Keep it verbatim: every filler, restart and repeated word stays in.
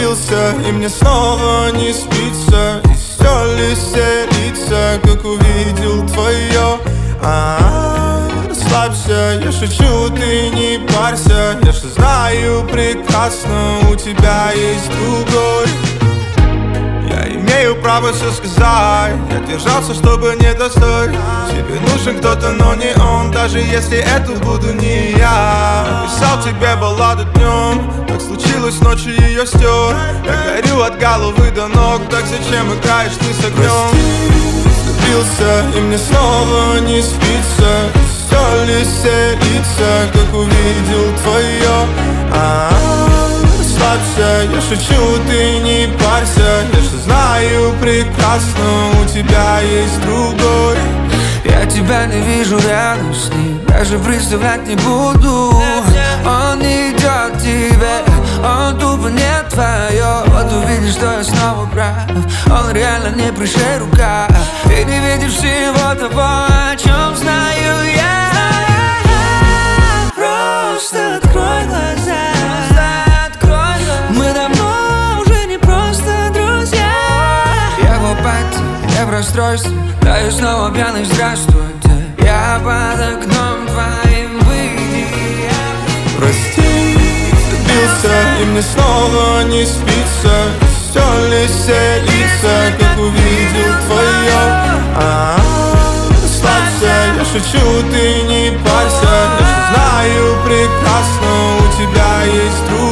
влюбился, и мне снова не спится. И стерли все лица, как увидел твое. А-а-а, расслабься, я шучу, ты не парься. Я же знаю прекрасно, у тебя есть другой. Я имею право все сказать. Я держался, чтобы не достать. Тебе нужен кто-то, но не он. Даже если это буду не я. Написал тебе балладу днем, так случилось, ночью ее стер. Я горю от головы до ног, так зачем играешь ты с огнем? Влюбился, и мне снова не спится. Стерли все лица, как увидел твое. А-а-а, расслабься, я шучу, ты не парься. Я же знаю прекрасно, у тебя есть другой. Я тебя не вижу рядом с ним, даже представлять не буду. Он не идет к тебе, он тупо не твое. Вот увидишь, что я снова прав, он реально не пришей рука. Ты не видишь всего того, о чем знаю я. Просто открой глаза. Мы давно уже не просто друзья. Я в апатии, я в расстройстве, да и снова пьяный, здравствуйте. Я под окном твоим, выйди. Прости, влюбился, и мне снова не спится. Стерли все лица, как увидел твое. А-а-а, расслабься, я шучу, ты не парься. Я же знаю прекрасно, у тебя есть друг.